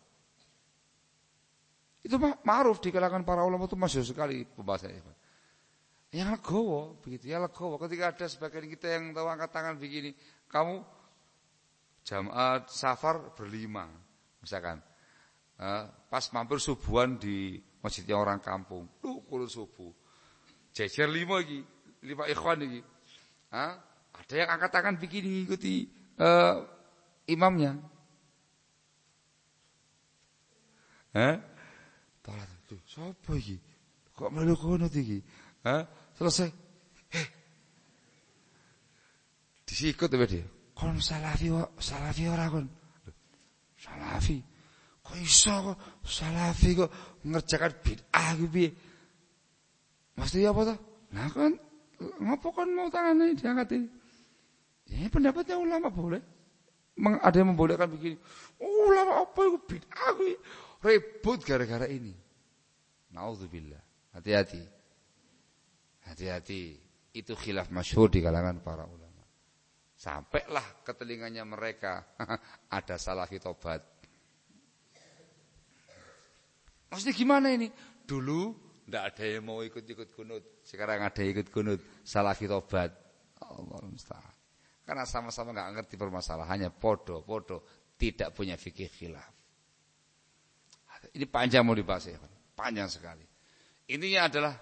Itu ma'ruf di kalangan para ulama itu masyhur sekali pembahasannya. Yang legowo begitu, ya legowo. Ketika ada sebagian kita yang tahu angkat tangan begini, kamu jamaah safar berlima, misalkan. Uh, pas mampir subuhan di masjidnya orang kampung, tuh kulit subuh, jejer lima lagi, lima ikhwan lagi. Uh, ada yang angkat tangan begini ikuti uh, imamnya. Hah? Talat tuh, siapa lagi? Kok melu kono iki? Hah? Selesai. Heh. Disikut ya dia. Kon salafi kok, salafi ora kon. Salafi. Kok iso kok salafi kok ngerjakan bid'ah iki piye? Maksudnya apa toh? Nah kan ngopo kon mau tangannya diangkat ini? Ya pendapatnya ulama boleh. Ada yang membolehkan begini. Ulama apa itu bid'ah iki? Ribut gara-gara ini. Nauzubillah. Hati-hati. Hati-hati. Itu khilaf masyhur di kalangan para ulama. Sampailah ke telinganya mereka ada salafi tobat. Maksudnya gimana ini? Dulu enggak ada yang mau ikut-ikut kunut, sekarang ada yang ikut kunut, salafi tobat. Allah musta'an. Karena sama-sama enggak ngerti permasalahannya, podo-podo, tidak punya fikih khilaf. Ini panjang mau dibahas ya, panjang sekali. Intinya adalah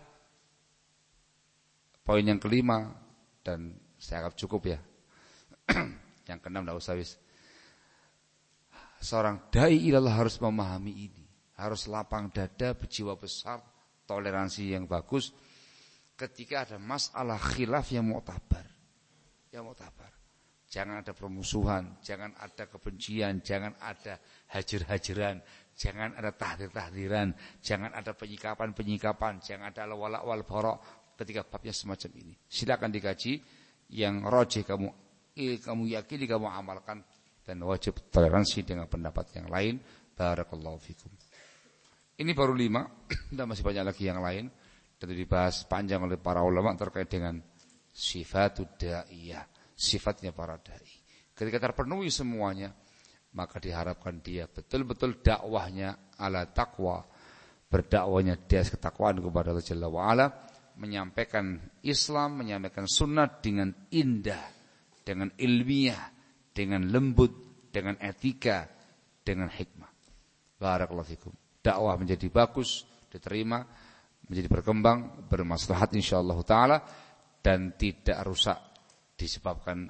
poin yang kelima dan saya anggap cukup ya. Yang keenam enggak usah wis. Seorang dai ilallah harus memahami ini, harus lapang dada, berjiwa besar, toleransi yang bagus ketika ada masalah khilaf yang mu'tabar. Yang mu'tabar. Jangan ada permusuhan, jangan ada kebencian, jangan ada hajar-hajaran, jangan ada tahdir-tahdiran, jangan ada penyikapan-penyikapan, jangan ada al-wala' wal bara' ketika babnya semacam ini. Silakan dikaji yang rajih kamu eh, kamu yakini, kamu amalkan, dan wajib toleransi dengan pendapat yang lain. Barakallahu fikum. Ini baru lima, dan masih banyak lagi yang lain. Tentu dibahas panjang oleh para ulama terkait dengan sifatud da'iyah, sifatnya para dai. Ketika terpenuhi semuanya, maka diharapkan dia betul-betul dakwahnya ala taqwa, berdakwahnya dia ketakwaan kepada Allah Jalla wa Ala, menyampaikan Islam, menyampaikan sunnah dengan indah, dengan ilmiah, dengan lembut, dengan etika, dengan hikmah. Barakallahu fikum. Dakwah menjadi bagus, diterima, menjadi berkembang, bermaslahat insyaallah taala, dan tidak rusak disebabkan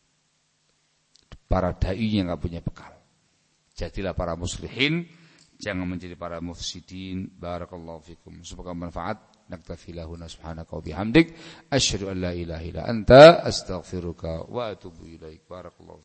para dai yang enggak punya bekal. Jadilah para muslihin, jangan menjadi para mufsidin. Barakallahu fikum. Semoga manfaat. Naktafi lahuna subhanaka wa bihamdik asyhadu an la ilaha illa anta astaghfiruka wa atubu ilaik. Barakallahu